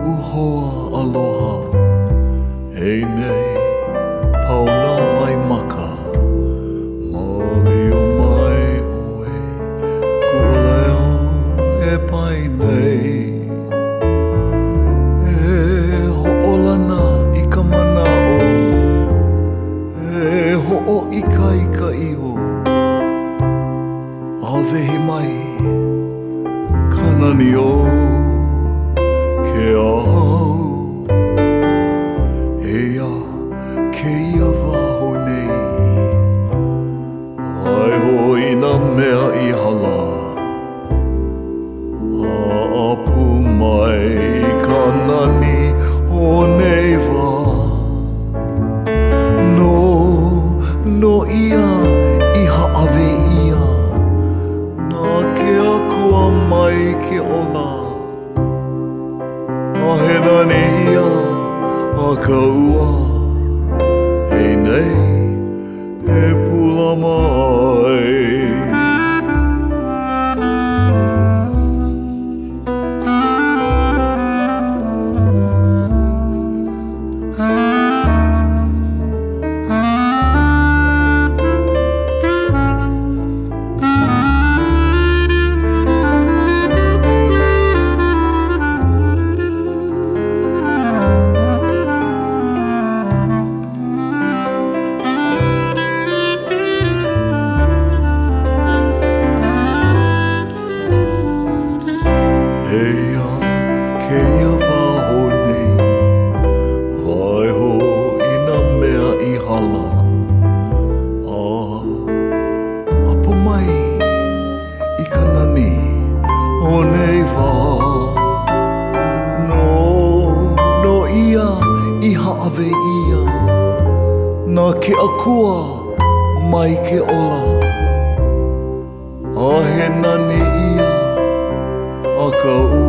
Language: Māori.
Uhoa aloha, hei nei, pauna vai maka. Mali o mai ue, kuleo e pai nei. E ho'olana i ka mana'o, e ho'o ika iho. Awehi mai, kanani o. Ke au, eia ke ia waho nei. Ai hoi nā mea I hala. Apu mai I ka nani o nei wā. No ia I haawe ia. Nā ke akua mai ke ola. He nani ia a ka ua. Hei nei e pula mai. Eia ke ia waho nei. Waiho I nā mea I hala. Apu mai I ka nani o nei wā. No ia I haawe ia. Nā ke akua mai ke ola. He nani ia a ka ua.